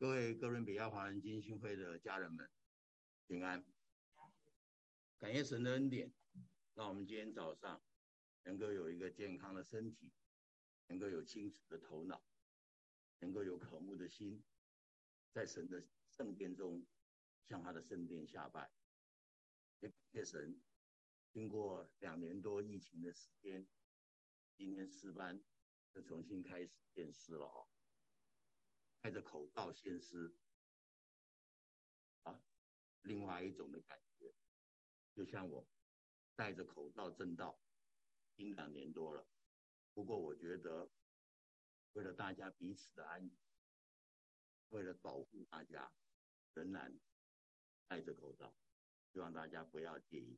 各位哥伦比亚华人基金会的家人们，平安！感谢神的恩典，让我们今天早上能够有一个健康的身体，能够有清楚的头脑，能够有渴慕的心，在神的圣殿中向他的圣殿下拜。也感谢神，经过2年多疫情的时间，今天诗班就重新开始献诗了哦。戴着口罩献诗啊，另外一种的感觉，就像我戴着口罩正道，已经2年多了。不过我觉得，为了大家彼此的安全，为了保护大家，仍然戴着口罩，希望大家不要介意。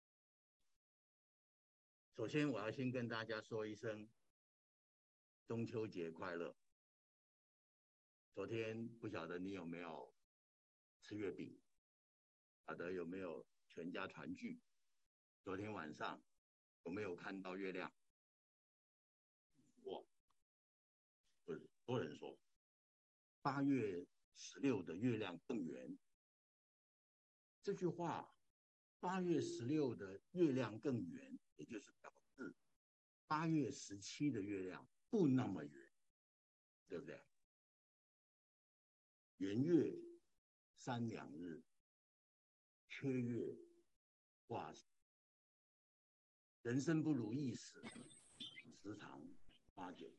首先，我要先跟大家说一声中秋节快乐。昨天不晓得你有没有吃月饼，不晓得有没有全家团聚。昨天晚上有没有看到月亮？很多人说8月16的月亮更圆。这句话8月16的月亮更圆，也就是表示8月17的月亮不那么圆，对不对？圆月3两日，缺月挂齿。人生不如意事，时常发觉。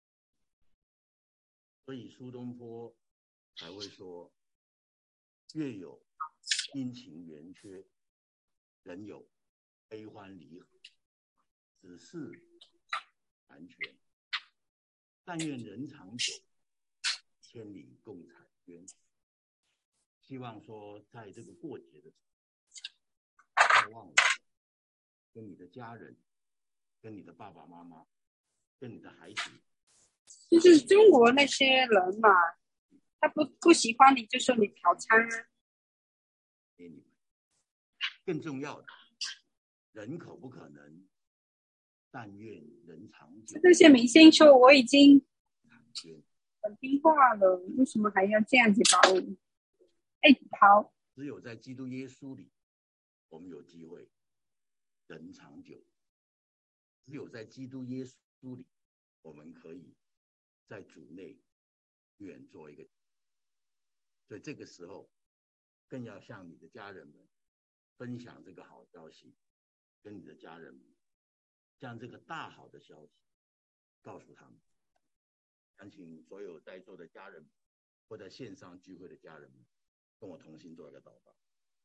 所以苏东坡才会说：月有阴晴圆缺，人有悲欢离合，只是安全。但愿人长久，千里共婵娟。希望说，在这个过节的时候，别忘了跟你的家人、跟你的爸爸妈妈、跟你的孩子， 就是中国那些人嘛，他不喜欢你，就说你嫖娼啊。 给你们。更重要的，人口不可能，但愿人长久。 这些明星说我已经很听话了，为什么还要这样子搞我？好。 只有在基督耶稣里，我们有机会人长久。只有在基督耶稣里，我们可以在主内远做一个。所以这个时候，更要向你的家人们分享这个好消息，跟你的家人们将这个大好的消息告诉他们。想请所有在座的家人们或在线上聚会的家人们，跟我同心做一个祷告。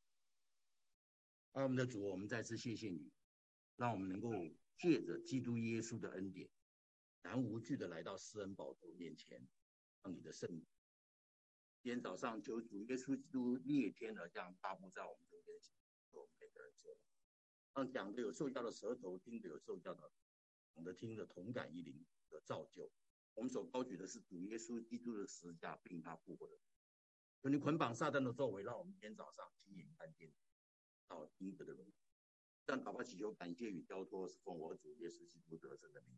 我们的主，我们再次谢谢你，让我们能够借着基督耶稣的恩典，然无惧的来到施恩宝座面前，让你的圣名。今天早上求主耶稣基督裂天而降，大步在我们中间，我们每个人做，让讲的有受教的舌头，听的有受教的，懂得听的同感一灵的造就。我们所高举的是主耶稣基督的十字架，并他复活的。求你捆绑撒旦的作为，让我们今天早上亲眼看见到应得的荣耀。这样祷告祈求感谢与交托，是奉我主耶稣基督得胜的名。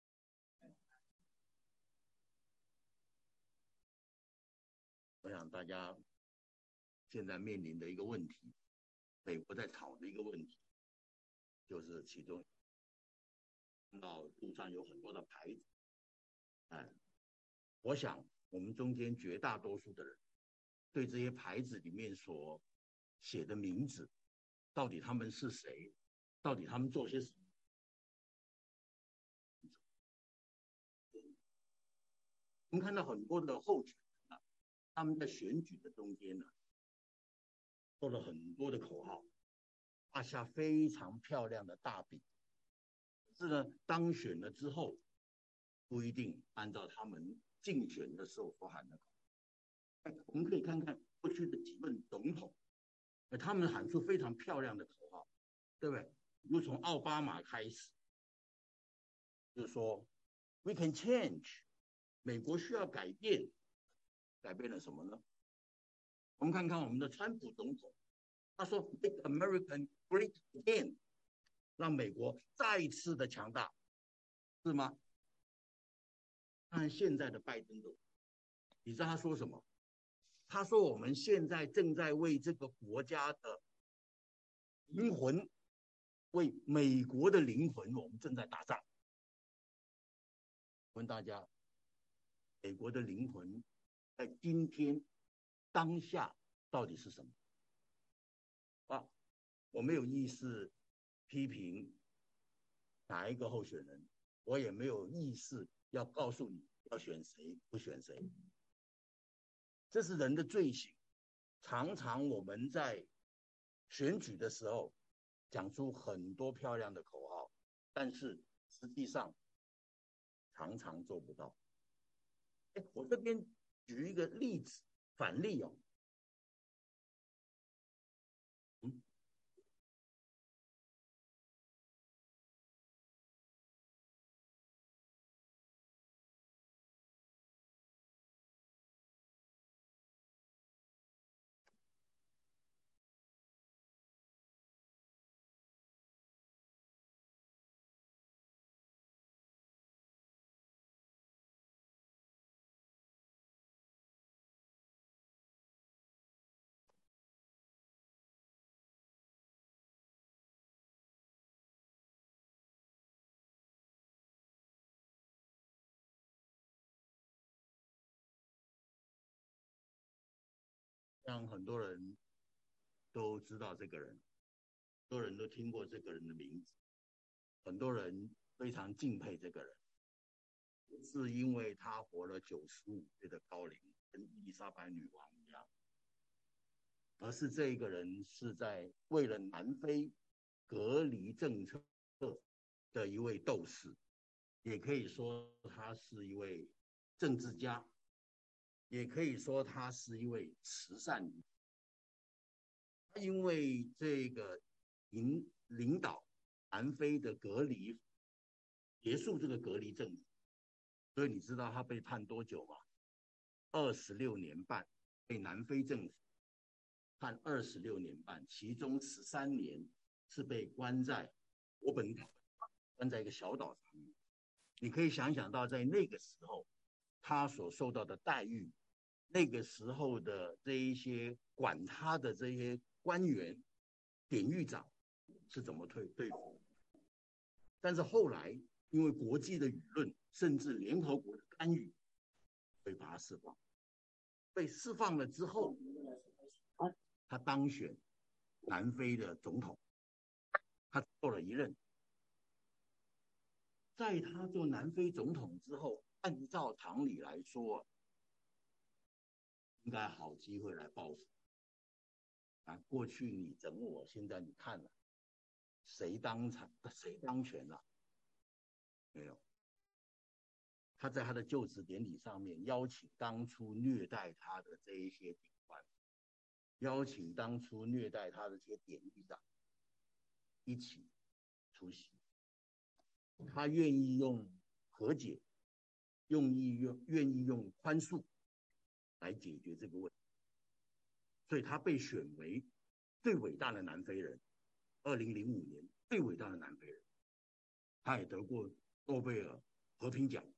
我想大家现在面临的一个问题，美国在吵的一个问题，就是其中看到路上有很多的牌子，我想我们中间绝大多数的人对这些牌子里面所写的名字，到底他们是谁，到底他们做些什么，我们看到很多的候选人他们在选举的中间做了很多的口号，画下非常漂亮的大饼。可是呢，当选了之后，不一定按照他们竞选的时候所喊的口号。我们可以看看过去的几任总统，他们喊出非常漂亮的口号，对不对？比如从奥巴马开始，就是说 "We can change"， 美国需要改变，改变了什么呢？我们看看我们的川普总统，他说 "Make America Great Again"， 让美国再次的强大，是吗？看现在的拜登总统，你知道他说什么？ 他说我们现在正在为这个国家的灵魂，为美国的灵魂，我们正在打仗。问大家，美国的灵魂在今天当下到底是什么？啊，我没有意思批评哪一个候选人，我也没有意思要告诉你要选谁不选谁，这是人的罪行。常常我们在选举的时候讲出很多漂亮的口号，但是实际上常常做不到。我这边举一个例子，反例哦。像很多人都知道这个人，很多人都听过这个人的名字，很多人非常敬佩这个人，不是因为他活了95岁的高龄，跟伊丽莎白女王一样，而是这个人是在为了南非隔离政策的一位斗士，也可以说他是一位政治家，也可以说他是一位慈善家。因为这个领导南非的隔离，结束这个隔离政策，所以你知道他被判多久吗？26年半，被南非政府判26年半，其中13年是被关在我本岛，关在一个小岛上面。你可以想想到，在那个时候，他所受到的待遇，那个时候的这一些管他的这些官员、典狱长是怎么对付。但是后来，因为国际的舆论，甚至联合国的干预，被把他释放。被释放了之后，他当选南非的总统，他做了一任。在他做南非总统之后，按照常理来说，应该好机会来报复。过去你整我，现在你看了，谁当权了？没有。他在他的就职典礼上面邀请当初虐待他的这一些警官，邀请当初虐待他的这些典狱长一起出席。他愿意用和解，愿意用宽恕来解决这个问题，所以他被选为最伟大的南非人，2005年最伟大的南非人，他也得过诺贝尔和平奖。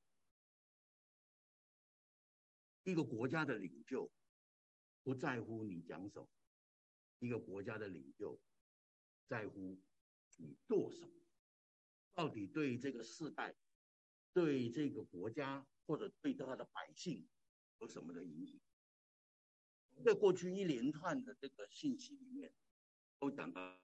一个国家的领袖不在乎你讲什么，一个国家的领袖在乎你做什么，到底对这个世代、对这个国家或者对他的百姓有什么的影响。在过去一连串的这个信息里面，都讲到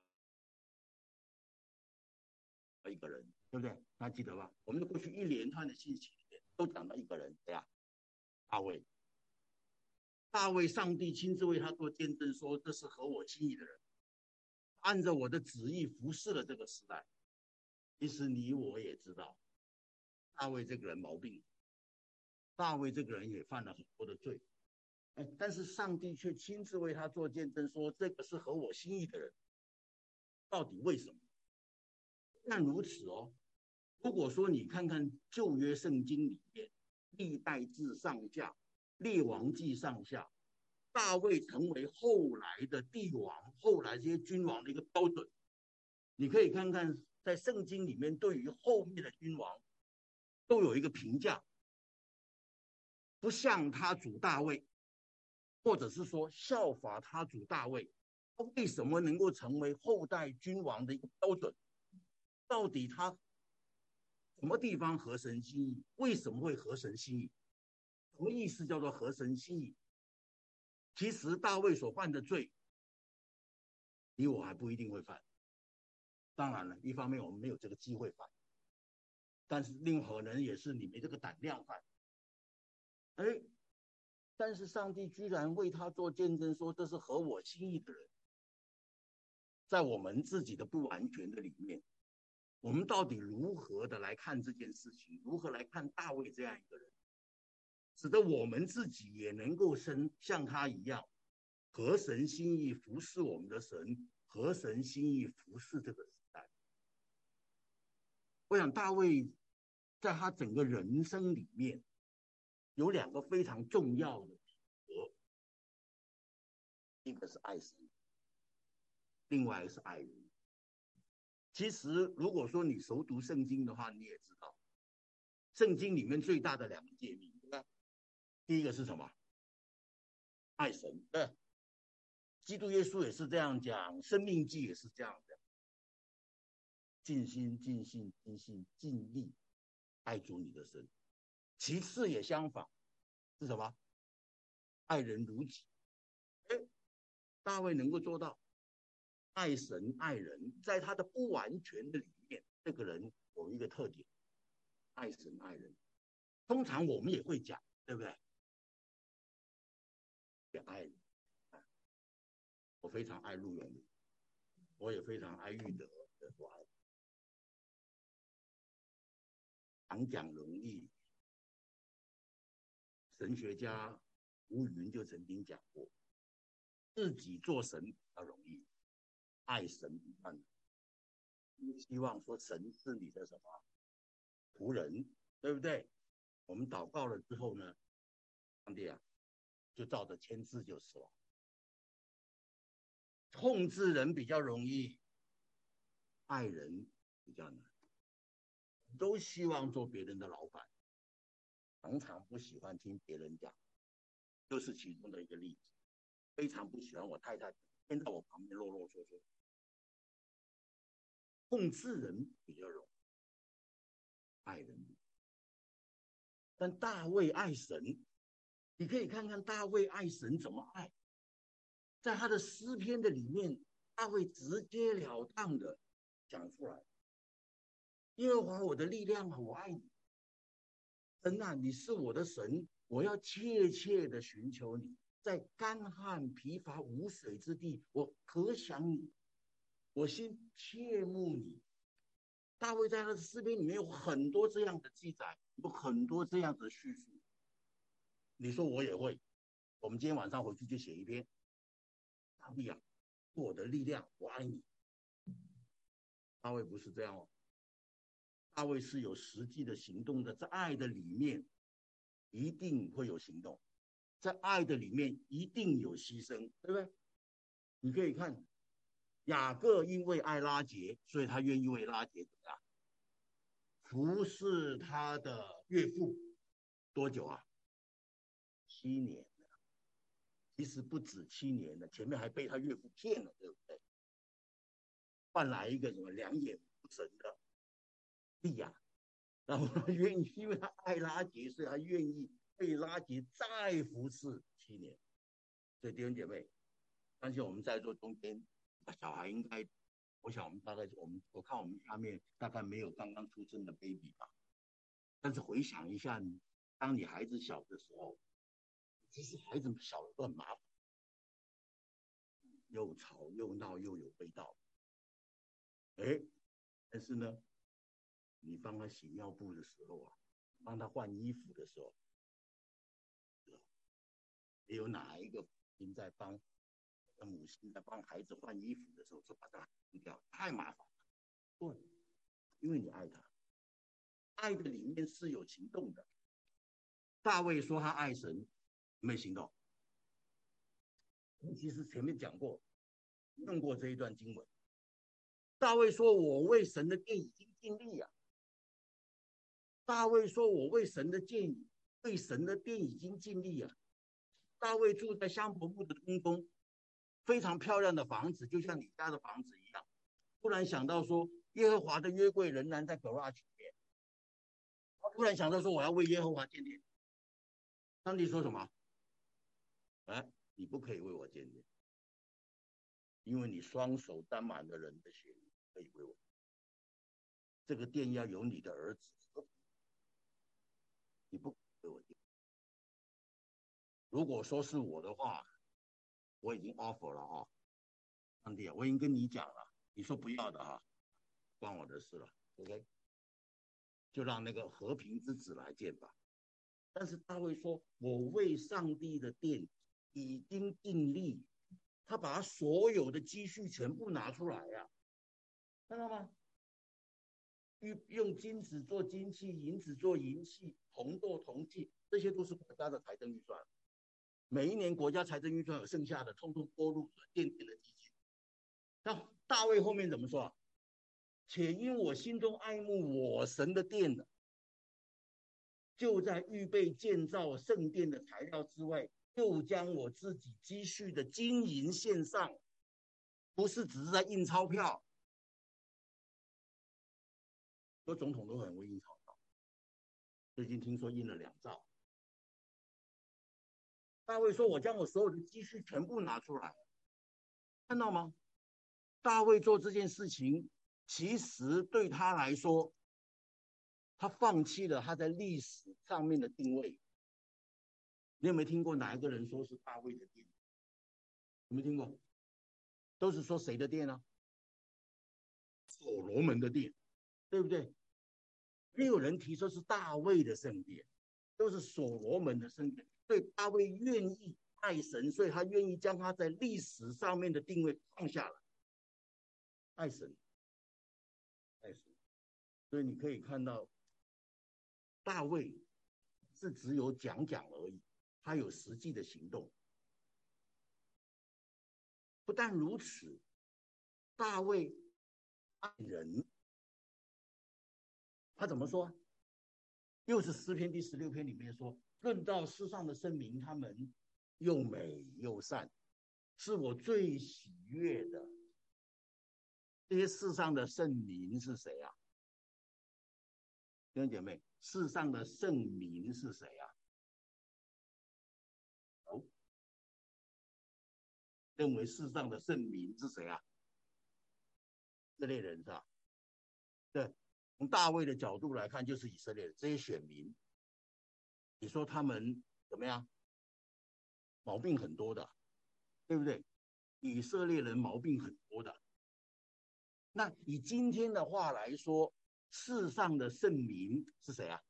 一个人，对不对？大家记得吧？我们的过去一连串的信息里面都讲到一个人，谁呀？大卫。大卫，上帝亲自为他做见证，说这是合我心意的人，按照我的旨意服侍了这个时代。其实你我也知道，大卫这个人毛病，大卫这个人也犯了很多的罪，但是上帝却亲自为他做见证，说这个是合我心意的人。到底为什么？但如此哦，如果说你看看旧约圣经里面，历代志上下、列王记上下，大卫成为后来的帝王、后来这些君王的一个标准。你可以看看在圣经里面对于后面的君王都有一个评价，不像他主大卫， 或者是说效法他主大卫，他为什么能够成为后代君王的一个标准？到底他什么地方合神心意？为什么会合神心意？什么意思叫做合神心意？其实大卫所犯的罪，你我还不一定会犯。当然了，一方面我们没有这个机会犯，但是另可能也是你没这个胆量犯。哎，但是上帝居然为他做见证，说这是合我心意的人。在我们自己的不完全的里面，我们到底如何的来看这件事情？如何来看大卫这样一个人，使得我们自己也能够像他一样，合神心意服侍我们的神，合神心意服侍这个时代。我想大卫在他整个人生里面有2个非常重要的品格，一个是爱神，另外一个是爱人。其实如果说你熟读圣经的话，你也知道圣经里面最大的2个诫命，对吧？第一个是什么？爱神，对，基督耶稣也是这样讲，生命记也是这样的，尽心尽性尽性尽力爱主你的神。其次也相反，是什么？爱人如己。大卫能够做到爱神爱人，在他的不完全的里面，这个人有一个特点，爱神爱人。通常我们也会讲，对不对？也爱人，我非常爱陆永，我也非常爱玉德的我爱。常讲容易，神学家吴云就曾经讲过，自己做神比较容易，爱神比较难。希望说神是你的什么仆人，对不对？我们祷告了之后呢，上帝啊，就照着签字就是了。控制人比较容易，爱人比较难。都希望做别人的老板，常常不喜欢听别人讲，就是其中的一个例子。非常不喜欢我太太天在我旁边啰啰嗦嗦。控制人比较容易，爱人。但大卫爱神，你可以看看大卫爱神怎么爱。在他的诗篇的里面，大卫直截了当的讲出来：耶和华我的力量啊，我爱你。神啊，你是我的神，我要切切的寻求你。在干旱疲乏无水之地，我可想你，我心切慕你。大卫在他的诗篇里面有很多这样的记载，有很多这样的叙述。你说我也会，我们今天晚上回去就写一篇。大卫啊，我的力量，我爱你。大卫不是这样哦，大卫是有实际的行动的，在爱的里面一定会有行动，在爱的里面一定有牺牲，对不对？你可以看雅各因为爱拉结，所以他愿意为拉结怎么样服侍他的岳父多久啊？7年。其实不止7年了，前面还被他岳父骗了，对不对？换来一个什么2眼无神的利亚，然后他愿意，因为他爱拉结，所以他愿意被拉结再服侍7年。所以弟兄姐妹，相信我们在座中间，小孩应该，我想我们大概我看我们下面大概没有刚刚出生的 baby 吧。但是回想一下，当你孩子小的时候，其实孩子小的都很麻烦，又吵又闹又有味道。但是呢，你帮他洗尿布的时候啊，帮他换衣服的时候，也有哪一个父亲在帮母亲在帮孩子换衣服的时候，说把它扔掉，太麻烦了。对，因为你爱他，爱的里面是有行动的。大卫说他爱神，有没有行动？其实前面讲过，用过这一段经文。大卫说：“我为神的殿已经尽力啊。”大卫说：“我为神的殿已经尽力啊。” 大卫住在香柏木的空中，非常漂亮的房子，就像你家的房子一样。突然想到说，耶和华的约柜仍然在 garage 里面。突然想到说，我要为耶和华建殿。上帝说什么？哎，你不可以为我建殿，因为你双手沾满了人的血，可以为我。这个殿要由你的儿子，你不可以为我建。如果说是我的话，我已经 offer 了哈，上帝啊，我已经跟你讲了，你说不要的哈，关我的事了 ，OK， 就让那个和平之子来建吧。但是大卫说，我为上帝的殿已经尽力，他把所有的积蓄全部拿出来呀、看到吗？用金子做金器，银子做银器，铜做铜器，这些都是国家的财政预算。每一年国家财政预算有剩下的，通通拨入奠定的基金。那大卫后面怎么说？且因我心中爱慕我神的殿的，就在预备建造圣殿的材料之外，又将我自己积蓄的金银献上，不是只是在印钞票。很多总统都很会印钞票，最近听说印了2兆。大卫说：“我将我所有的积蓄全部拿出来，看到吗？”大卫做这件事情，其实对他来说，他放弃了他在历史上面的定位。你有没有听过哪一个人说是大卫的殿？有没有听过？都是说谁的殿呢？所罗门的殿，对不对？没有人提出是大卫的圣殿，都是所罗门的圣殿。对，大卫愿意爱神，所以他愿意将他在历史上面的定位放下来，爱神，爱神。所以你可以看到，大卫是只有讲讲而已，他有实际的行动。不但如此，大卫爱人，他怎么说？又是诗篇第16篇里面说：“论到世上的圣民，他们又美又善，是我最喜悦的。”这些世上的圣民是谁啊？弟兄姐妹，世上的圣民是谁啊？哦，认为世上的圣民是谁啊？这类人是吧？对，从大卫的角度来看，就是以色列这些选民。你说他们怎么样？毛病很多的，对不对？以色列人毛病很多的。那以今天的话来说，世上的圣民是谁啊？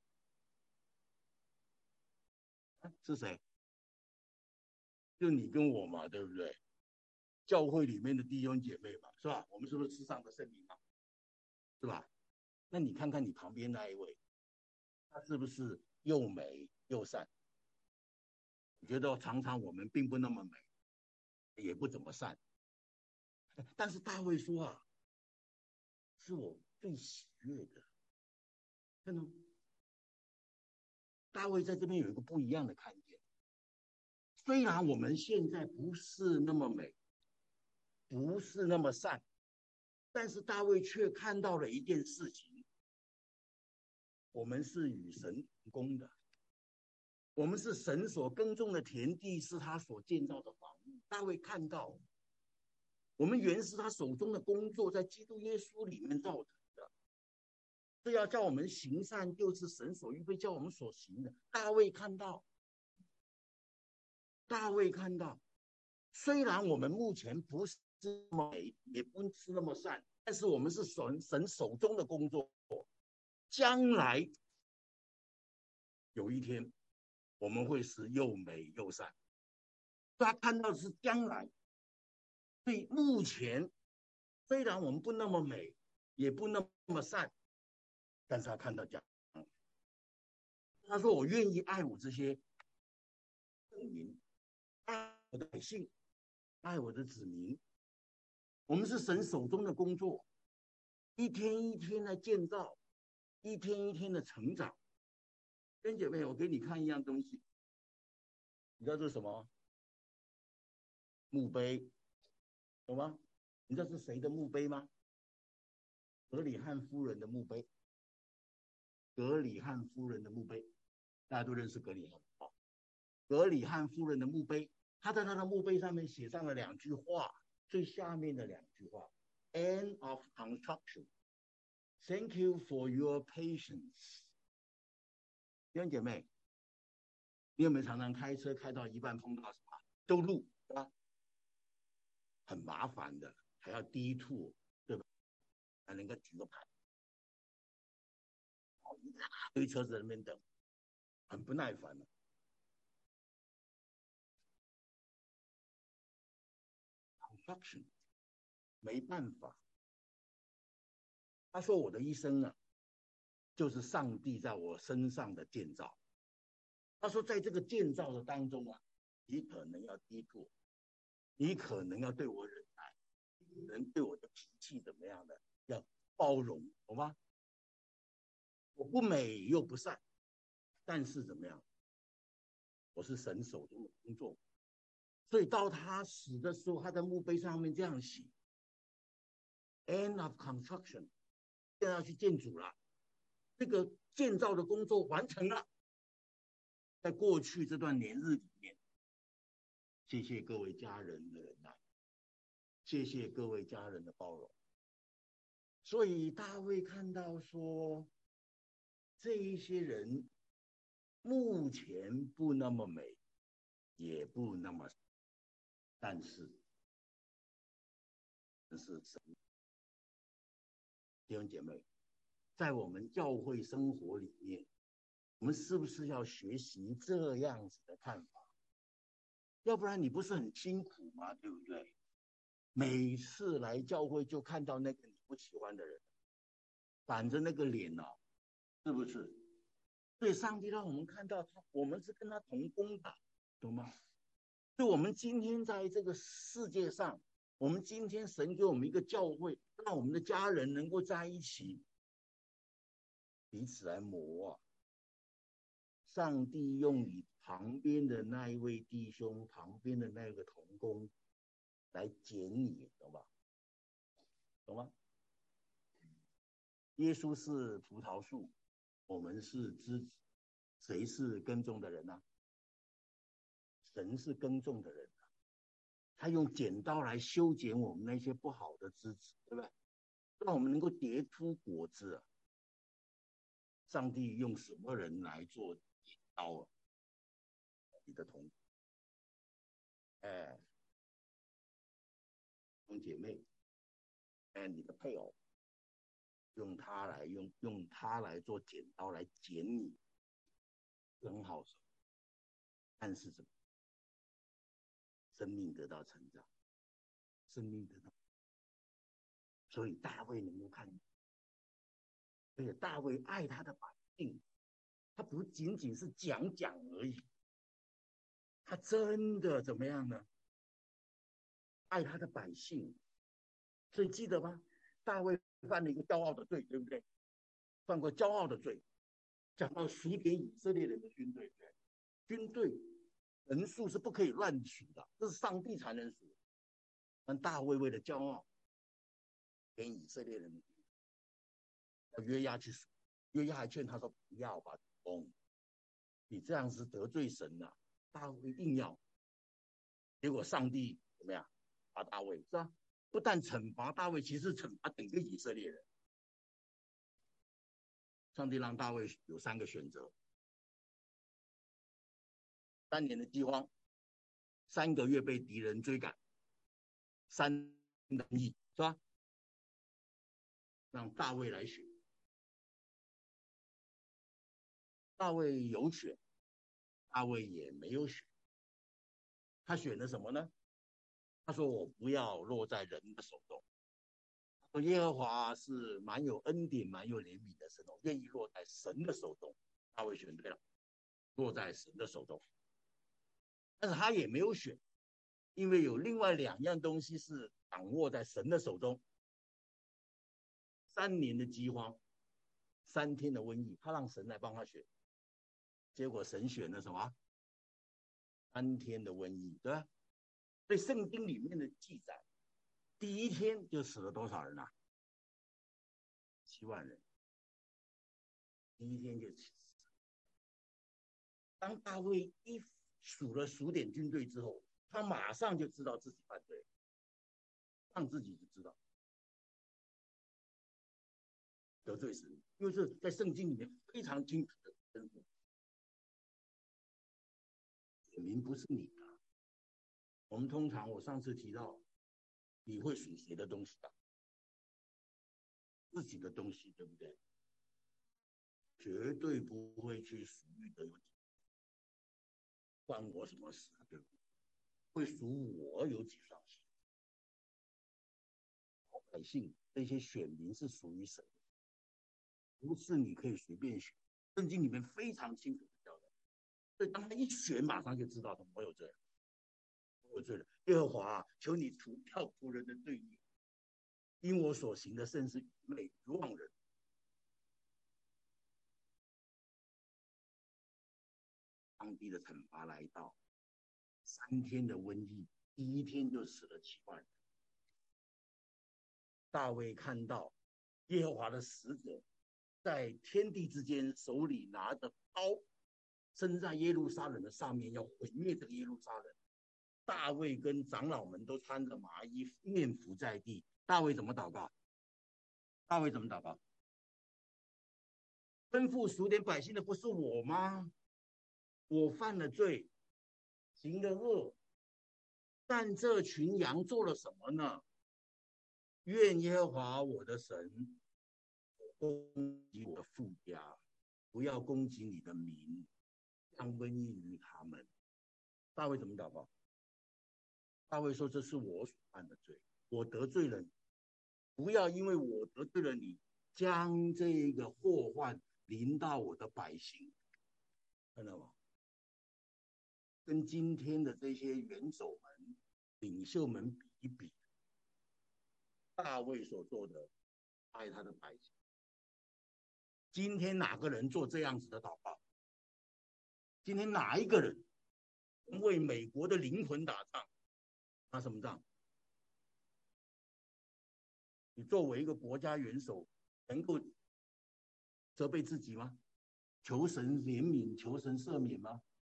是谁？就你跟我嘛，对不对？教会里面的弟兄姐妹嘛，是吧？我们是不是世上的圣民嘛？是吧？那你看看你旁边那一位，他是不是又美又善？我觉得常常我们并不那么美，也不怎么善。但是大卫说啊，是我最喜悦的。看到吗？大卫在这边有一个不一样的看见。虽然我们现在不是那么美，不是那么善，但是大卫却看到了一件事情：我们是与神同工的，我们是神所耕种的田地，是他所建造的房屋。大卫看到，我们原是他手中的工作，在基督耶稣里面造成的。是要叫我们行善，就是神所预备叫我们所行的。大卫看到，虽然我们目前不是那么美，也不是那么善，但是我们是神手中的工作，将来有一天我们会是又美又善。他看到的是将来，所以目前虽然我们不那么美，也不那么善，但是他看到将来。他说：“我愿意爱我这些圣民，爱我的百姓，爱我的子民。我们是神手中的工作，一天一天的建造，一天一天的成长。”跟姐妹，我给你看一样东西，你知道这是什么？ 墓碑，懂吗？你知道是谁的墓碑吗？格里汉夫人的墓碑。格里汉夫人的墓碑，大家都认识格里汉。格里汉夫人的墓碑，他在他的墓碑上面写上了2句话，最下面的2句话 ：End of construction. Thank you for your patience. 弟兄姐妹，你有没有常常开车开到一半碰到什么兜路，对吧？很麻烦的，还要低吐，对吧？还能够举个牌，一大堆车子在那边等，很不耐烦的。construction 没办法。他说我的一生啊，就是上帝在我身上的建造。他说在这个建造的当中啊，你可能要低落，你可能要对我忍耐，你可能对我的脾气怎么样的要包容，懂吗？我不美又不善，但是怎么样？我是神手中的工作。所以到他死的时候，他在墓碑上面这样写 ：End of construction， 现在要去建筑了，这个建造的工作完成了。在过去这段年日里面，谢谢各位家人的忍耐，谢谢各位家人的包容。所以大卫看到说，这一些人目前不那么美，也不那么，但是神。弟兄姐妹，在我们教会生活里面，我们是不是要学习这样子的看法？要不然你不是很辛苦吗？对不对？每次来教会就看到那个你不喜欢的人，板着那个脸哦，是不是？所以上帝让我们看到他，我们是跟他同工的，懂吗？所以我们今天在这个世界上，我们今天神给我们一个教会，让我们的家人能够在一起，彼此来磨啊。上帝用你旁边的那一位弟兄，旁边的那个同工来捡你，懂吗？懂吗？耶稣是葡萄树，我们是枝子，谁是耕种的人呢？神是耕种的人，他用剪刀来修剪我们那些不好的枝子，对不对？让我们能够结出果子。上帝用什么人来做剪刀啊？你的同，哎，兄姐妹，哎，你的配偶，用他来做剪刀来剪你，很好手。但是什么？生命得到成长，生命得到。所以大卫能够看，而且大卫爱他的百姓，他不仅仅是讲讲而已，他真的怎么样呢？爱他的百姓。所以记得吗？大卫犯了一个骄傲的罪，对不对？犯过骄傲的罪，讲到数点以色列人的军队，军队人数是不可以乱数的，这是上帝才能数。但大卫为了骄傲，给以色列人要约押去数，约押还劝他说不要吧，你这样是得罪神了。大卫硬要，结果上帝怎么样？罚大卫是吧？不但惩罚大卫，其实惩罚整个以色列人。上帝让大卫有3个选择：3年的饥荒，3个月被敌人追赶，3的疫，是吧？让大卫来选。大卫有选，大卫也没有选。他选了什么呢？他说：“我不要落在人的手中。”说耶和华是蛮有恩典、蛮有怜悯的神，我愿意落在神的手中。大卫选对了，落在神的手中。但是他也没有选，因为有另外2样东西是掌握在神的手中：3年的饥荒，3天的瘟疫。他让神来帮他选，结果神选了什么？3天的瘟疫，对吧？ 所以圣经里面的记载，第一天就死了多少人啊？7万人。第一天就死。当大卫一数点军队之后，他马上就知道自己犯罪，让自己就知道得罪神，因为是在圣经里面非常清楚的吩咐，选民不是你的。我们通常我上次提到，你会属谁的东西吧？自己的东西，对不对？绝对不会去属于的，关我什么事啊？对不对？会属我有几双鞋？老百姓这些选民是属于神的，不是你可以随便选。圣经里面非常清楚的交代，所以当他一选，马上就知道我有罪了，我有罪了。耶和华啊，求你除掉仆人的罪孽，因我所行的甚是愚昧愚妄人。上帝的惩罚来到，3天的瘟疫，第一天就死了7万人。大卫看到耶和华的使者在天地之间，手里拿着刀，伸在耶路撒冷的上面，要毁灭这个耶路撒冷。大卫跟长老们都穿着麻衣，面伏在地。大卫怎么祷告？大卫怎么祷告？吩咐数点百姓的不是我吗？我犯了罪，行了恶，但这群羊做了什么呢？愿耶和华我的神攻击我的父家，不要攻击你的民，降瘟疫于他们。大卫怎么祷告？大卫说：“这是我所犯的罪，我得罪了你，不要因为我得罪了你，将这个祸患临到我的百姓。”看到吗？跟今天的这些元首们、领袖们比一比，大卫所做的爱他的百姓。今天哪个人做这样子的祷告？今天哪一个人为美国的灵魂打仗？打什么仗？你作为一个国家元首，能够责备自己吗？求神怜悯，求神赦免吗？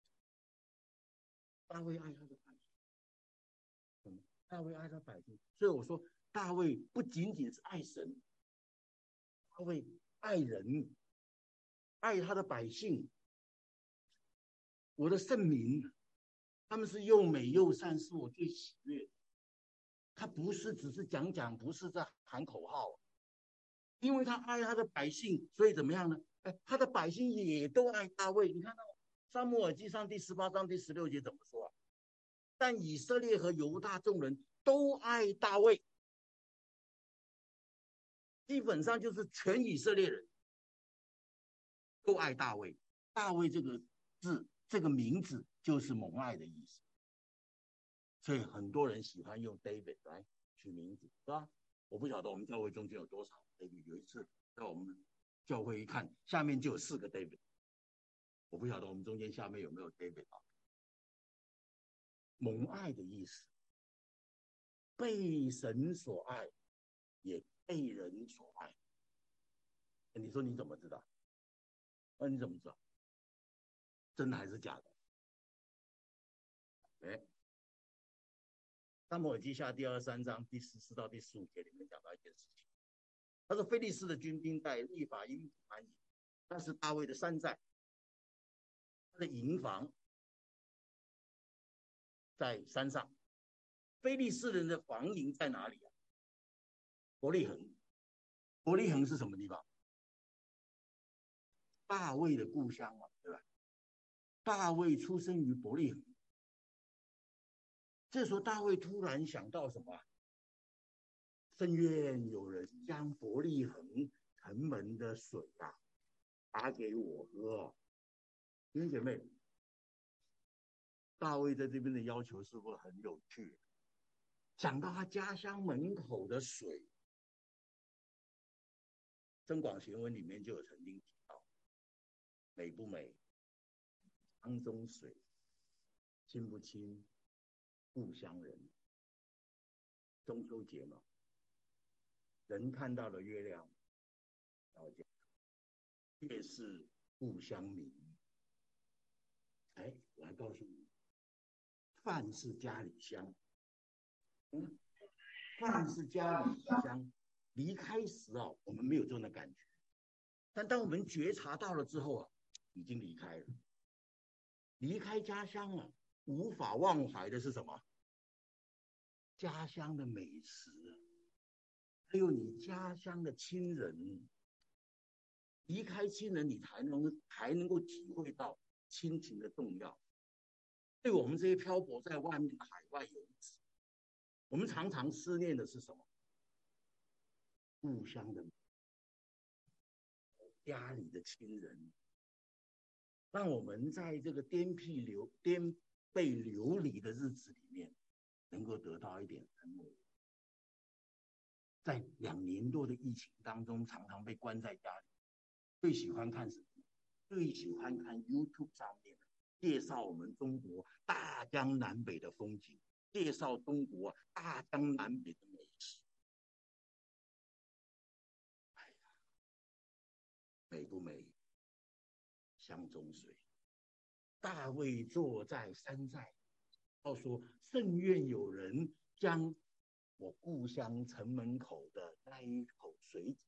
大卫爱他的百姓，大卫爱他百姓，所以我说，大卫不仅仅是爱神，大卫爱人，爱他的百姓。我的圣民，他们是又美又善，是我最喜悦。他不是只是讲讲，不是在喊口号，因为他爱他的百姓，所以怎么样呢？他的百姓也都爱大卫。你看到撒母耳记上第18章第16节怎么说啊？但以色列和犹大众人都爱大卫，基本上就是全以色列人都爱大卫。大卫这个字，这个名字就是蒙爱的意思，所以很多人喜欢用 David 来取名字，是吧？我不晓得我们教会中间有多少 David。有一次在我们教会一看，下面就有4个 David。我不晓得我们中间下面有没有 David 啊？蒙爱的意思，被神所爱，也被人所爱。你说你怎么知道？你怎么知道？真的还是假的？撒母耳记下第23章第14到第15节里面讲到一件事情，他说非利士的军兵在利法因安营，那是大卫的山寨，他的营房在山上。非利士人的防营在哪里啊？伯利恒。伯利恒是什么地方？大卫的故乡嘛，对吧？大卫出生于伯利恒。这时候大卫突然想到什么？深愿有人将伯利恒城门的水啊打给我喝。弟兄姐妹，大卫在这边的要求是不是很有趣？想到他家乡门口的水，增广贤文里面就有曾经提到，美不美？汤中水，清不清？ 故乡人。中秋节嘛，人看到了月亮，然后讲月是故乡明。哎，我还告诉你，饭是家里香。饭是家里香。离开时啊，我们没有这种的感觉，但当我们觉察到了之后啊，已经离开了。离开家乡啊，无法忘怀的是什么？家乡的美食，还有你家乡的亲人。离开亲人，你才能够体会到亲情的重要。对我们这些漂泊在外面的海外游子，我们常常思念的是什么？故乡的家里的亲人，让我们在这个颠沛流离的日子里面，能够得到一点安慰。在2年多的疫情当中，常常被关在家里，最喜欢看什么？最喜欢看 YouTube 上面介绍我们中国大江南北的风景，介绍中国大江南北的美食。哎呀，美不美？乡中水。大卫坐在山寨，要说甚愿有人将我故乡城门口的那一口水井，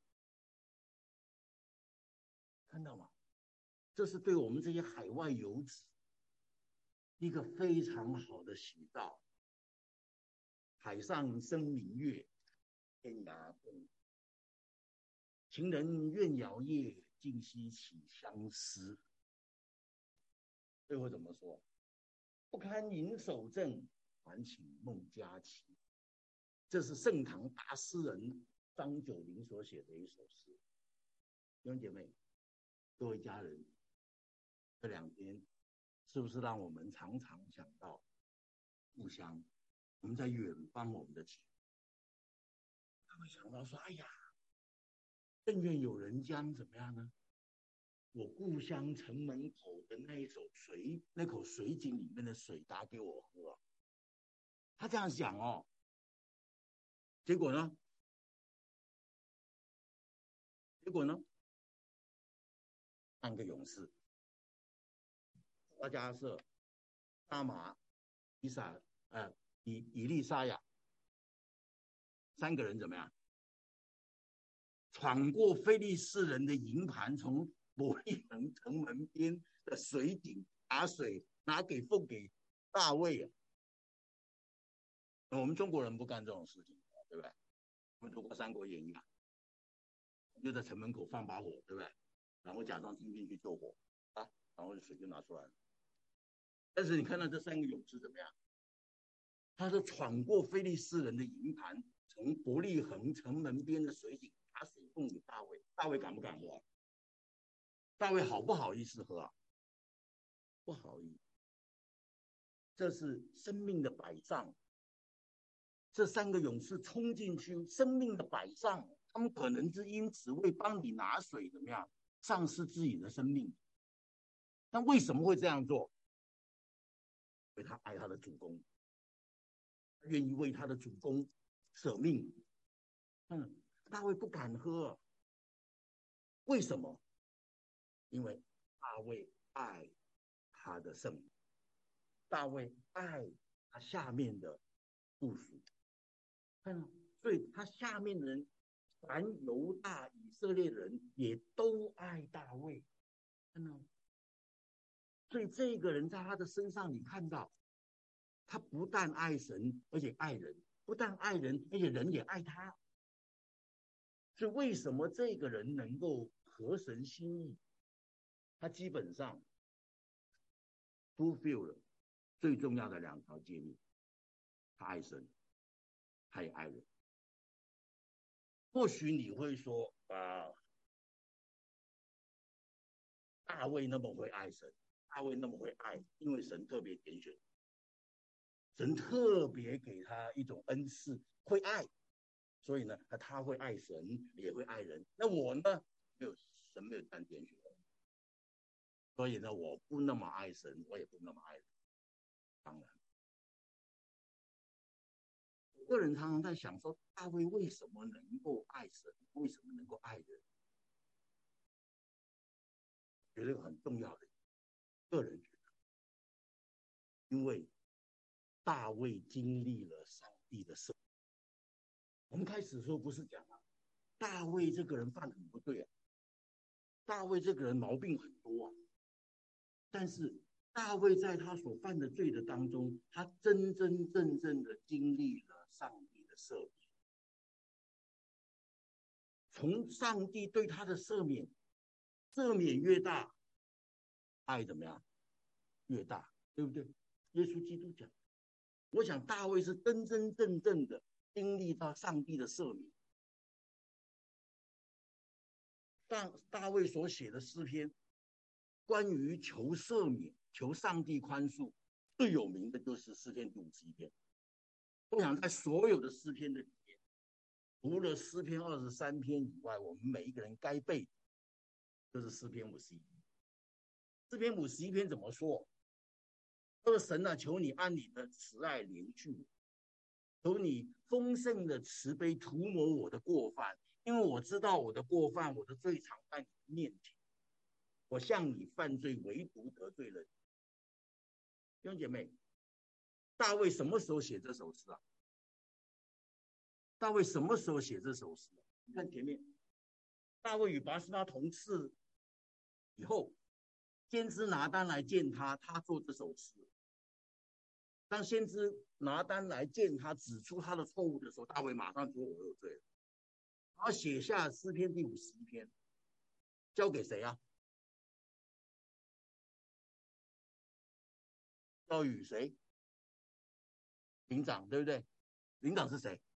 看到吗？这是对我们这些海外游子一个非常好的喜兆。海上生明月，天涯共情人怨遥夜，竟夕起相思。最后怎么说？不堪盈手赠，还请孟佳琪。这是盛唐大诗人张九龄所写的一首诗。弟兄姐妹，各位家人，这2天是不是让我们常常想到故乡？我们在远方，我们的亲，他会想到说：“哎呀，更愿有人将怎么样呢？我故乡城门口的那口水井里面的水打给我喝。”他这样想哦，结果呢？3个勇士，阿加瑟、大马、以利沙雅，3个人怎么样？闯过非利士人的营盘，从伯利恒城门边的水井打水奉给大卫啊。我们中国人不干这种事情，对不对？我们读过《三国演义》啊，就在城门口放把火，对不对？然后假装进去救火啊，然后水就拿出来了。但是你看到这3个勇士怎么样？他是闯过非利士人的营盘，从伯利恒城门边的水井打水奉给大卫。大卫敢不敢喝？大卫好不好意思喝啊？不好意思。这是生命的摆上。这3个勇士冲进去，生命的摆上，他们可能是因此为帮你拿水怎么样，丧失自己的生命。但为什么会这样做？因为他爱他的主公，愿意为他的主公舍命。大卫不敢喝，为什么？因为大卫爱他的圣名，大卫爱他下面的部属。所以他下面的人，凡犹大以色列人也都爱大卫。所以这个人在他的身上，你看到他不但爱神，而且爱人；不但爱人，而且人也爱他。所以为什么这个人能够合神心意？他基本上 fulfill 了最重要的2条诫命：他爱神，他也爱人。或许你会说啊，大卫那么会爱神，大卫那么会爱，因为神特别拣选，神特别给他一种恩赐，会爱，所以呢，他会爱神，也会爱人。那我呢，神没有这样拣选，所以呢，我不那么爱神，我也不那么爱人。当然， 个人常常在想说，大卫为什么能够爱神，为什么能够爱人？觉得很重要的，个人觉得，因为大卫经历了上帝的赦免。我们开始说不是讲啊，大卫这个人犯很不对啊，大卫这个人毛病很多啊，但是大卫在他所犯的罪的当中，他真真正正的经历了上帝的赦免。从上帝对他的赦免，赦免越大，爱怎么样越大，对不对？耶稣基督讲，我想大卫是真真正正的经历到上帝的赦免。大卫所写的诗篇，关于求赦免、求上帝宽恕，最有名的就是诗篇第51篇。我想在所有的诗篇的里面，除了诗篇23篇以外，我们每一个人该背就是诗篇51。诗篇51篇怎么说？他说：“神啊，求你按你的慈爱怜恤我，求你丰盛的慈悲涂抹我的过犯，因为我知道我的过犯，我的罪常在你面前。我向你犯罪，唯独得罪了你。”弟兄姐妹，大卫什么时候写这首诗啊？大卫什么时候写这首诗啊？你看前面，大卫与拔示巴同次以后，先知拿单来见他，他做这首诗。当先知拿单来见他，指出他的错误的时候，大卫马上说：“我有罪了。”然后写下诗篇第51篇，交给谁啊？交与谁？领长，对不对？领长是谁？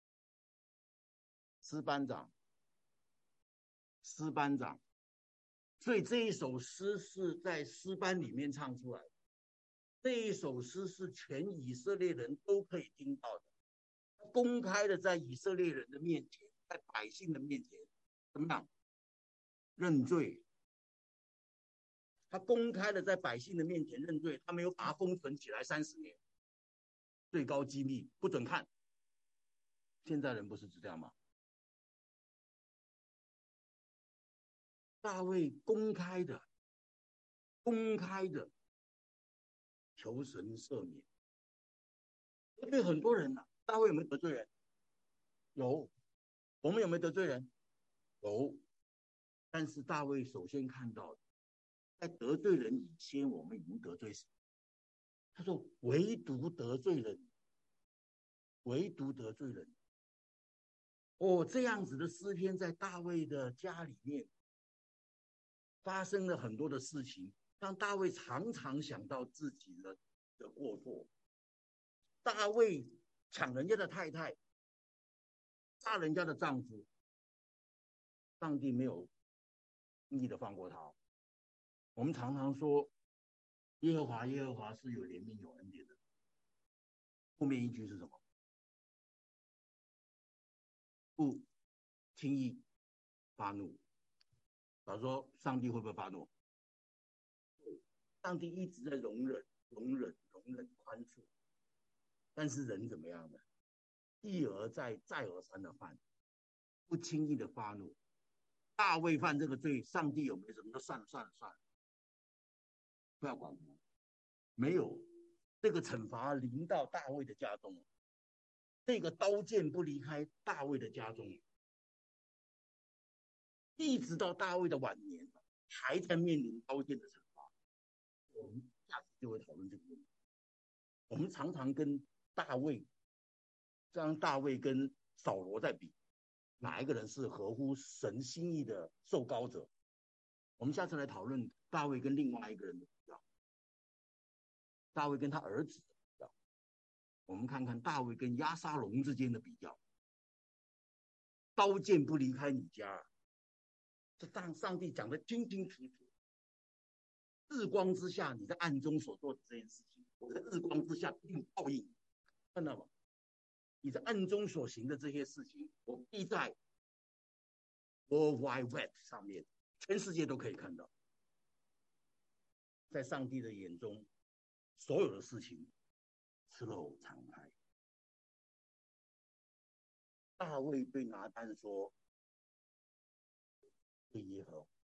诗班长。诗班长。所以这一首诗是在诗班里面唱出来的。这一首诗是全以色列人都可以听到的，公开的在以色列人的面前，在百姓的面前，怎么样认罪？他公开的在百姓的面前认罪，他没有把它封存起来30年，最高机密不准看。现在人不是这样吗？大卫公开的求神赦免。对很多人啊，大卫有没有得罪人？有。我们有没有得罪人？有。但是大卫首先看到的，在得罪人以前，我们已经得罪谁？他说：“唯独得罪了你，唯独得罪了你。”哦，这样子的诗篇在大卫的家里面发生了很多的事情，让大卫常常想到自己的过错。大卫抢人家的太太，杀人家的丈夫，上帝没有轻易的放过他。我们常常说，耶和华是有怜悯有恩典的。后面一句是什么？不轻易发怒。假如说上帝会不会发怒？上帝一直在容忍、宽恕，但是人怎么样呢？一而再、再而三的犯，不轻易的发怒。大卫犯这个罪，上帝有没有什么？都算了，不要管他。没有，这个惩罚临到大卫的家中，这个刀剑不离开大卫的家中，一直到大卫的晚年，还在面临刀剑的惩罚。我们下次就会讨论这个问题。我们常常跟大卫跟扫罗在比，哪一个人是合乎神心意的受膏者？我们下次来讨论大卫跟另外一个人的比较，大卫跟他儿子的比较，我们看看大卫跟押沙龙之间的比较。刀剑不离开你家，这上帝讲的清清楚楚。日光之下，你在暗中所做的这件事情，我在日光之下必定报应，看到吗？你在暗中所行的这些事情，我必在 World Wide Web 上面，全世界都可以看到。在上帝的眼中，所有的事情赤露敞开。 大卫对拿单说：“对耶和华。”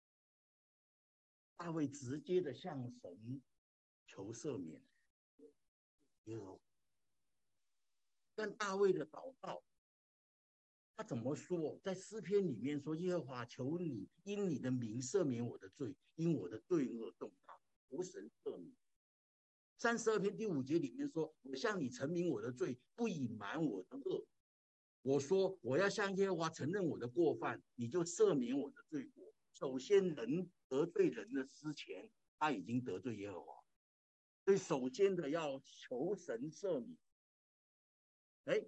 大卫直接的向神求赦免耶和华。但大卫的祷告，他怎么说？在诗篇里面说：“耶和华，求你因你的名赦免我的罪，因我的罪恶重大，求神赦免。”32篇第5节里面说：“我向你陈明我的罪，不隐瞒我的恶。我说我要向耶和华承认我的过犯，你就赦免我的罪过。”首先，人得罪人的之前，他已经得罪耶和华，所以首先的要求神赦免。哎，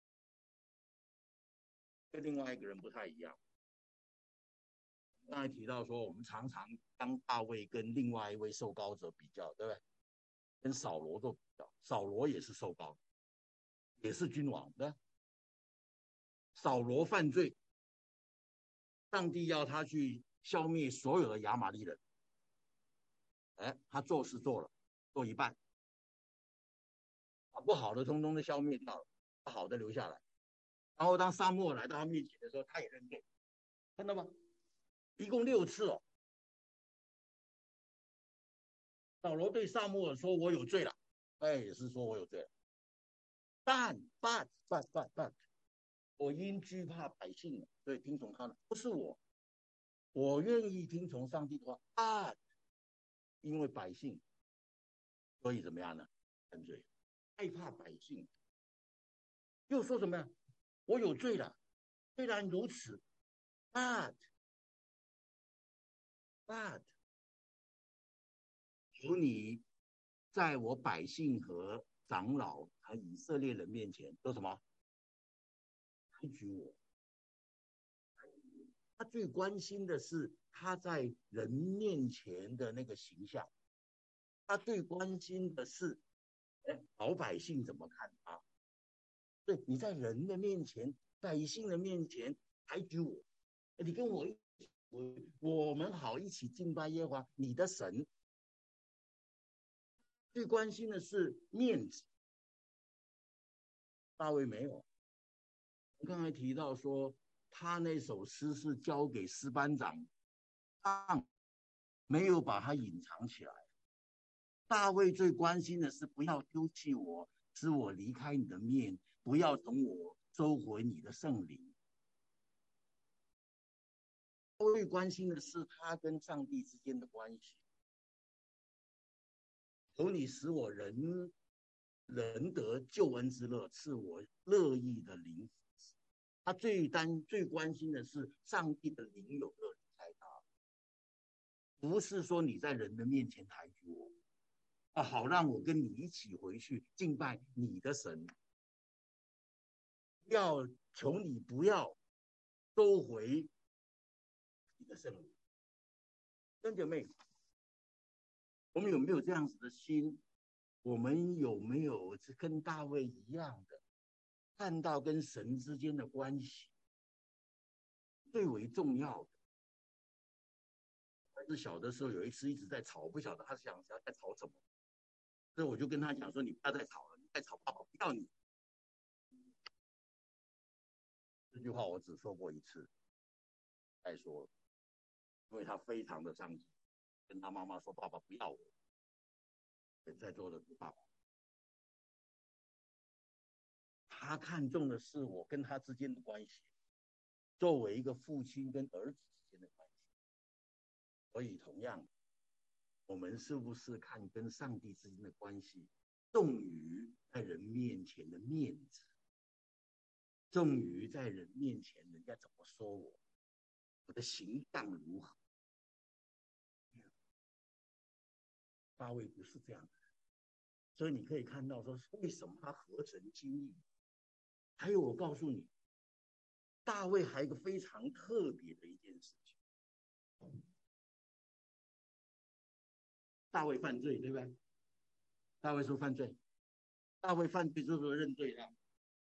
跟另外一个人不太一样。刚才提到说，我们常常当大卫跟另外一位受膏者比较，对不对？跟扫罗做比较，扫罗也是受膏，也是君王的。扫罗犯罪，上帝要他去消灭所有的亚玛力人。哎，他做事做了，做一半，把不好的通通都消灭掉了，把好的留下来。然后当撒母耳来到他面前的时候，他也认罪，看到吗？一共6次哦。扫罗对撒母耳说：“我有罪了。”哎，也是说我有罪了。但我因惧怕百姓，所以听从他的，不是我，我愿意听从上帝的话。因为百姓，所以怎么样呢？犯罪，害怕百姓，又说什么呀？我有罪了。虽然如此，but 求你在我百姓和长老和以色列人面前说什么？抬举我。他最关心的是他在人面前的那个形象，他最关心的是老百姓怎么看他。对，你在人的面前、百姓的面前抬举我，你跟我一起，我们好一起敬拜耶和华你的神。最关心的是面子，大卫没有。我刚才提到说，他那首诗是交给诗班长唱，没有把它隐藏起来。大卫最关心的是不要丢弃我，使我离开你的面，不要从我收回你的圣灵。最关心的是他跟上帝之间的关系。求你使我人得救恩之乐，赐我乐意的灵。他最关心的是上帝的灵有乐意在他，不是说你在人的面前抬举我好让我跟你一起回去敬拜你的神。要求你不要收回你的圣灵。兄姐妹，我们有没有这样子的心？我们有没有跟大卫一样的看到跟神之间的关系最为重要的？孩子小的时候有一次一直在吵，不晓得他想在吵什么，所以我就跟他讲说：“你不要再吵了，你再吵爸爸不要你。”这句话我只说过一次，再说了，因为他非常的伤心，跟他妈妈说：“爸爸不要我。”在座的爸爸，他看重的是我跟他之间的关系，作为一个父亲跟儿子之间的关系。所以同样，我们是不是看跟上帝之间的关系重于在人面前的面子，重于在人面前人家怎么说我，我的形象如何？大卫不是这样的，所以你可以看到说，为什么他合神心意。还有，我告诉你，大卫还有一个非常特别的一件事情。大卫犯罪，对不对？大卫说犯罪，大卫犯罪就是认罪了。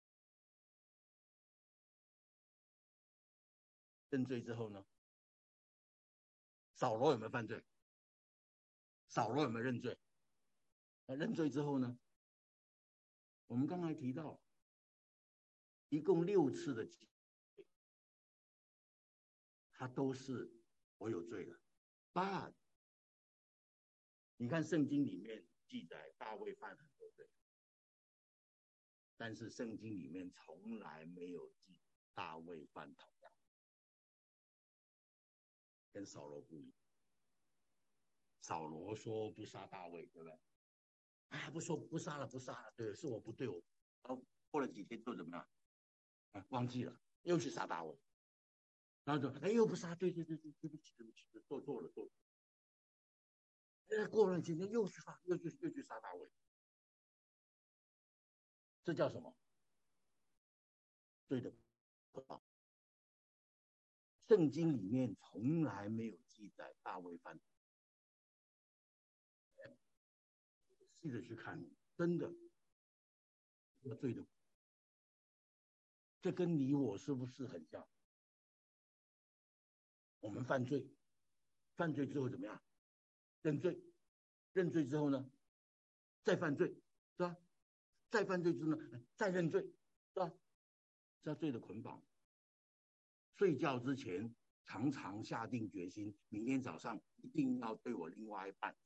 认罪之后呢，扫罗有没有犯罪？扫罗有没有认罪？认罪之后呢，我们刚才提到， 一共6次的机会，他都是我有罪了。But 你看圣经里面记载大卫犯很多罪，但是圣经里面从来没有记大卫犯同样，跟扫罗不一样。扫罗说不杀大卫，对不对？哎，不说不杀了，不杀了，对，是我不对，我。然后过了几天就怎么样？忘记了，又去杀大卫。然后说，哎，又不杀，对不起，对不起，做错了。过了几天又去杀大卫，这叫什么？对的，圣经里面从来没有记载大卫犯，记着去看，真的，对的，这跟你我是不是很像？我们犯罪之后怎么样？认罪，认罪之后呢，再犯罪，是吧？再犯罪之后呢，再认罪，是吧？这罪的捆绑。睡觉之前常常下定决心，明天早上一定要对我另外一半，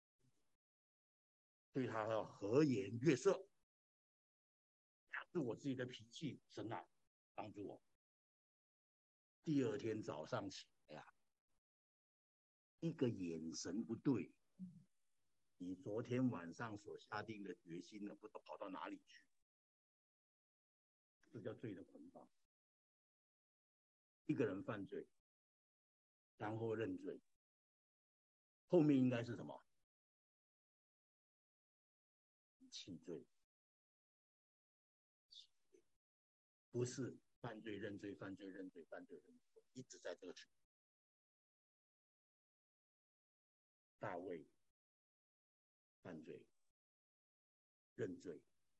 对他要和颜悦色，压制我自己的脾气。神啊，帮助我。第二天早上起来呀，一个眼神不对，你昨天晚上所下定的决心呢，不知道跑到哪里去？这叫罪的捆绑。一个人犯罪，然后认罪，后面应该是什么？弃罪，不是犯罪认罪，犯罪认罪，犯罪认罪，一直在这个区。大卫犯罪认罪，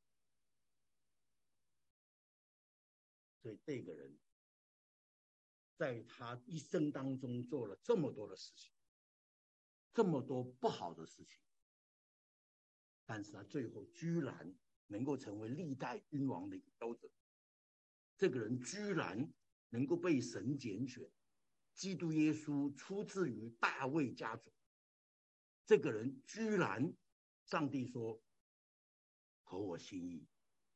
所以这个人在他一生当中做了这么多的事情，这么多不好的事情，但是他最后居然能够成为历代君王的一个标准。这个人居然能够被神拣选，基督耶稣出自于大卫家族。这个人居然，上帝说合我心意，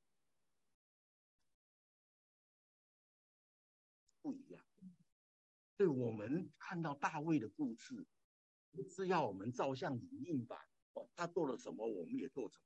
不一样。所以我们看到大卫的故事，不是要我们照相影印吧？他做了什么，我们也做什么。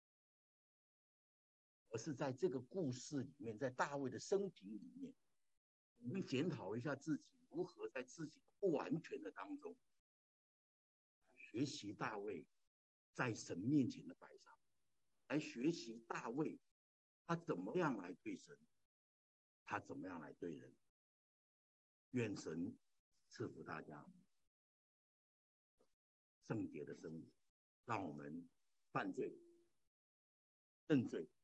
而是在这个故事里面，在大卫的生平里面，我们检讨一下自己如何在自己不完全的当中，学习大卫在神面前的摆上，来学习大卫他怎么样来对神，他怎么样来对人。愿神赐福大家圣洁的生活，让我们犯罪认罪